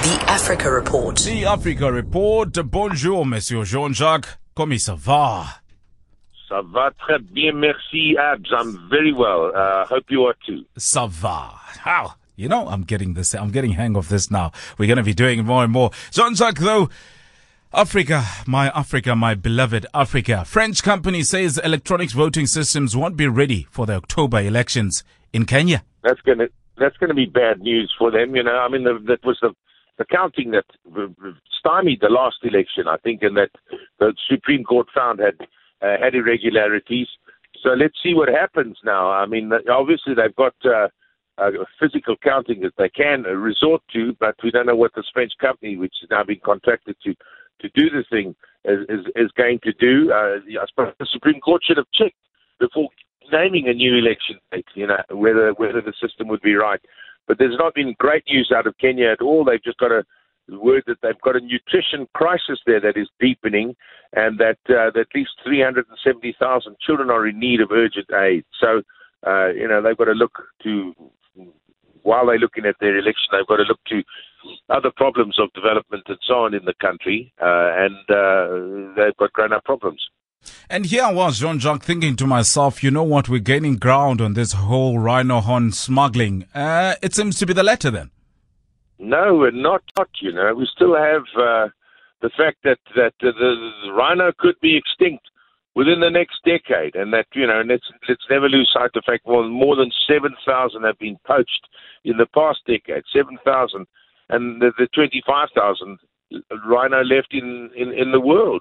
The Africa Report. The Africa Report. Bonjour, Monsieur Jean-Jacques. Comment ça va? Ça va très bien, merci, Abs. I'm very well. Hope you are too. Ça va. How? You know, I'm getting hang of this now. We're going to be doing more and more. Jean-Jacques, though, Africa, my beloved Africa. French company says electronic voting systems won't be ready for the October elections in Kenya. That's gonna be bad news for them. You know, I mean, that was the counting that stymied the last election, I think, and that the Supreme Court found had irregularities. So let's see what happens now. I mean, obviously they've got physical counting that they can resort to, but we don't know what this French company, which has now been contracted to do the thing, is going to do. I suppose the Supreme Court should have checked before naming a new election date, you know, whether the system would be right. But there's not been great news out of Kenya at all. They've just got a word that they've got a nutrition crisis there that is deepening, and that at least 370,000 children are in need of urgent aid. So, you know, they've got to look to, while they're looking at their election, they've got to look to other problems of development and so on in the country, and they've got grown-up problems. And here I was, Jean-Jacques, thinking to myself, you know what, we're gaining ground on this whole rhino horn smuggling. It seems to be the latter then. No, we're not, you know. We still have the fact that the rhino could be extinct within the next decade, and that, you know, let's never lose sight of the fact more than 7,000 have been poached in the past decade, 7,000, and the 25,000 rhino left in the world.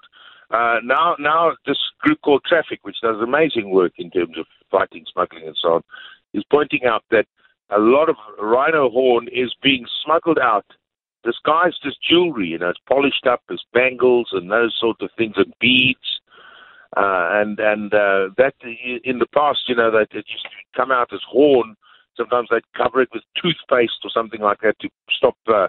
Now this group called Traffic, which does amazing work in terms of fighting smuggling and so on, is pointing out that a lot of rhino horn is being smuggled out, disguised as jewelry. You know, it's polished up as bangles and those sort of things, and beads. And that in the past, you know, that it used to come out as horn. Sometimes they'd cover it with toothpaste or something like that to stop the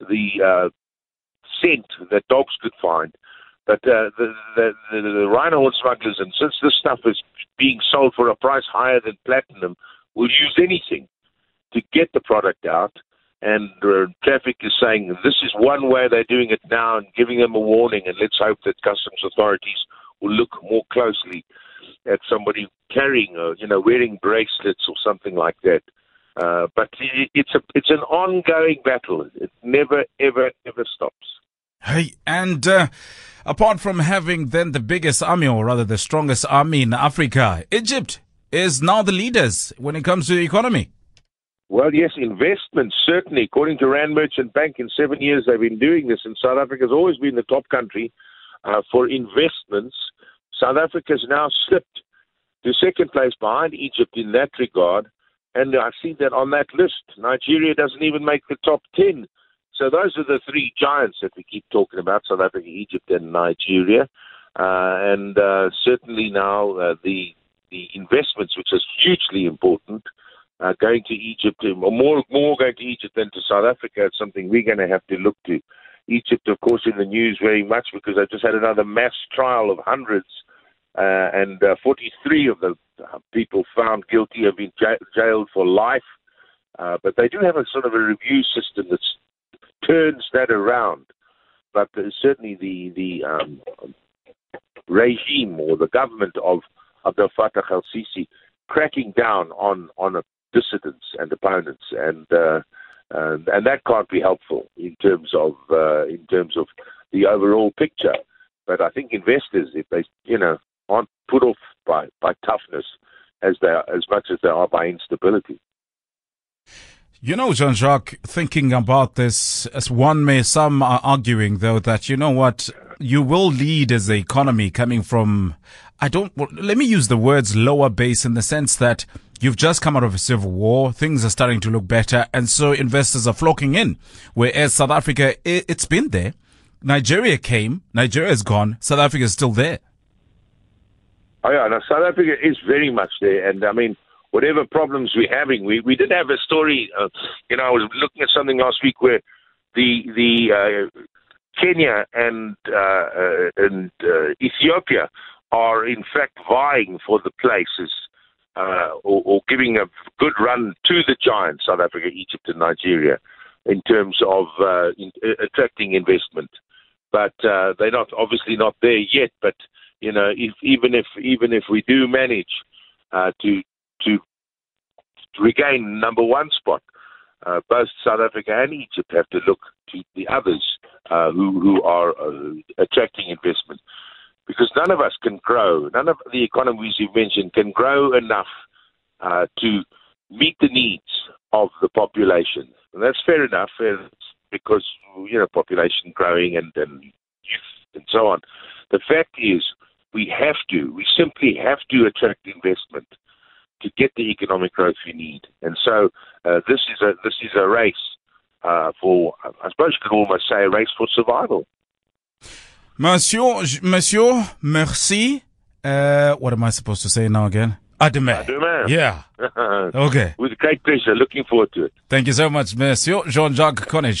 scent that dogs could find. But the rhino horn smugglers, and since this stuff is being sold for a price higher than platinum, will use anything to get the product out. And Traffic is saying this is one way they're doing it now, and giving them a warning. And let's hope that customs authorities will look more closely at somebody carrying, wearing bracelets or something like that. But it's an ongoing battle. It never, ever, ever stops. Hey, and apart from having then the biggest army, or rather the strongest army in Africa, Egypt is now the leaders when it comes to the economy. Well, yes, investments, certainly. According to Rand Merchant Bank, in 7 years they've been doing this, and South Africa has always been the top country for investments. South Africa has now slipped to second place behind Egypt in that regard, and I see that on that list, Nigeria doesn't even make the top 10. So those are the three giants that we keep talking about: South Africa, Egypt, and Nigeria. And certainly now the investments, which is hugely important, going to Egypt, more going to Egypt than to South Africa. It's something we're going to have to look to. Egypt, of course, in the news very much because they just had another mass trial of hundreds, and 43 of the people found guilty have been jailed for life. But they do have a sort of a review system that turns that around. But certainly the regime or the government of Abdel Fattah al-Sisi cracking down on dissidents and opponents, and that can't be helpful in terms of the overall picture. But I think investors, if they aren't put off by toughness as much as they are by instability. You know, Jean-Jacques, thinking about this, as some are arguing, though, that, you know what, you will lead as the economy coming from, let me use the words lower base, in the sense that you've just come out of a civil war, things are starting to look better, and so investors are flocking in. Whereas South Africa, it's been there. Nigeria came, Nigeria is gone, South Africa is still there. Oh yeah, no, South Africa is very much there, and I mean, whatever problems we're having, we did have a story. I was looking at something last week where the Kenya and Ethiopia are in fact vying for the places or giving a good run to the giants, South Africa, Egypt, and Nigeria. in terms of attracting investment. But they're obviously not there yet. But even if we do manage to regain number one spot, both South Africa and Egypt have to look to the others who are attracting investment, because none of us can grow. None of the economies you've mentioned can grow enough to meet the needs of the population. And that's fair enough, because population growing and youth and so on. The fact is, we simply have to attract investment to get the economic growth we need. And so this is a race for, I suppose you could almost say, a race for survival. Monsieur, merci. What am I supposed to say now again? Ademain. Yeah. Okay. With great pleasure. Looking forward to it. Thank you so much, Monsieur Jean-Jacques Connick.